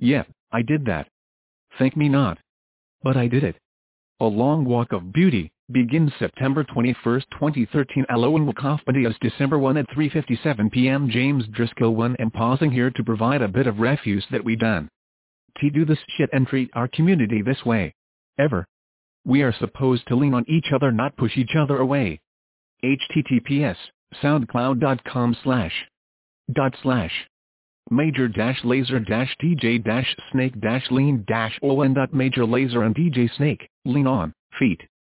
Yep, I did that. Thank me not. But I did it. A Long Walk of Beauty begins September 21, 2013. Alohan Wakafbadias December 1 at 3:57 p.m. James Driscoll 1. I'm pausing here to provide a bit of refuse that we done. To do this shit and treat our community this way. Ever. We are supposed to lean on each other, not push each other away. https soundcloud.com/major-laser-dj-snake-lean-on. Major Laser and DJ Snake, Lean On, feat.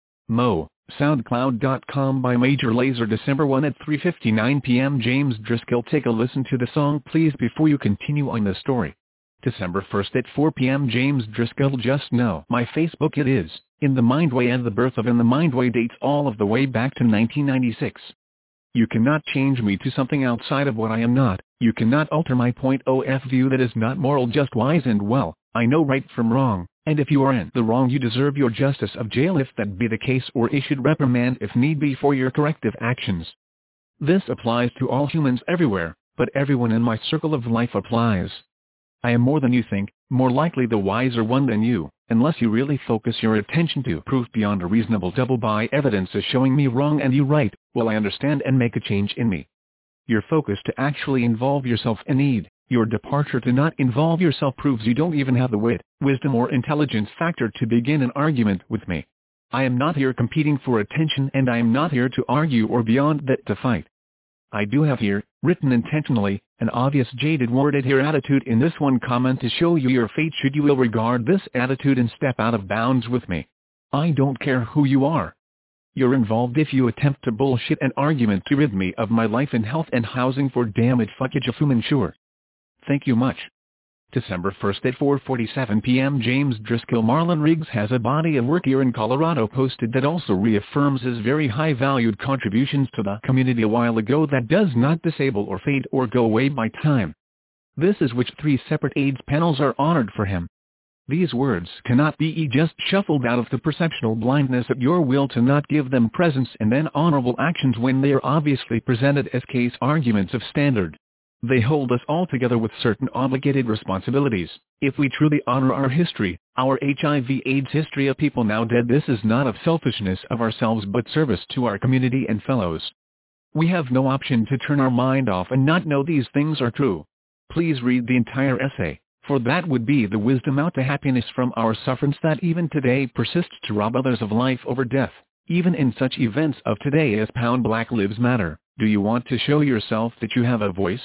Mo, soundcloud.com by Major Laser December 1 at 3:59 p.m. James Driscoll. Take a listen to the song please before you continue on the story. December 1st at 4 p.m. James Driscoll. Just know my Facebook it is, In the Mindway, and the birth of In the Mindway dates all of the way back to 1996. You cannot change me to something outside of what I am not. You cannot alter my point of view that is not moral, just wise and well. I know right from wrong, and if you are in the wrong you deserve your justice of jail if that be the case, or issued reprimand if need be for your corrective actions. This applies to all humans everywhere, but everyone in my circle of life applies. I am more than you think, more likely the wiser one than you, unless you really focus your attention to proof beyond a reasonable doubt by evidence is showing me wrong and you right, will I understand and make a change in me. Your focus to actually involve yourself in need, your departure to not involve yourself proves you don't even have the wit, wisdom or intelligence factor to begin an argument with me. I am not here competing for attention, and I am not here to argue or beyond that to fight. I do have here, written intentionally, an obvious jaded worded here attitude in this one comment to show you your fate should you will regard this attitude and step out of bounds with me. I don't care who you are. You're involved if you attempt to bullshit an argument to rid me of my life and health and housing for damage fuckage of human sure. Thank you much. December 1st at 4:47 p.m. James Driscoll. Marlon Riggs has a body of work here in Colorado posted that also reaffirms his very high-valued contributions to the community a while ago that does not disable or fade or go away by time. This is which 3 separate AIDS panels are honored for him. These words cannot be just shuffled out of the perceptual blindness at your will to not give them presence and then honorable actions when they are obviously presented as case arguments of standard. They hold us all together with certain obligated responsibilities. If we truly honor our history, our HIV/AIDS history of people now dead, this is not of selfishness of ourselves but service to our community and fellows. We have no option to turn our mind off and not know these things are true. Please read the entire essay, for that would be the wisdom out to happiness from our sufferance that even today persists to rob others of life over death, even in such events of today as Black Lives Matter. Do you want to show yourself that you have a voice?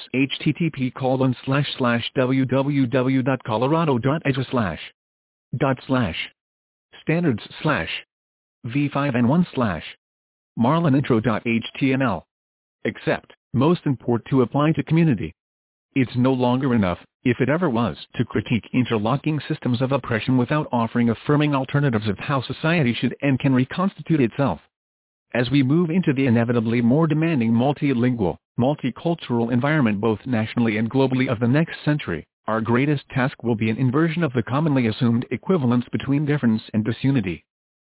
http://www.colorado.edu/standards/v5n1/ marlonintro.html. Except, most important to apply to community. It's no longer enough, if it ever was, to critique interlocking systems of oppression without offering affirming alternatives of how society should and can reconstitute itself. As we move into the inevitably more demanding multilingual, multicultural environment both nationally and globally of the next century, our greatest task will be an inversion of the commonly assumed equivalence between difference and disunity.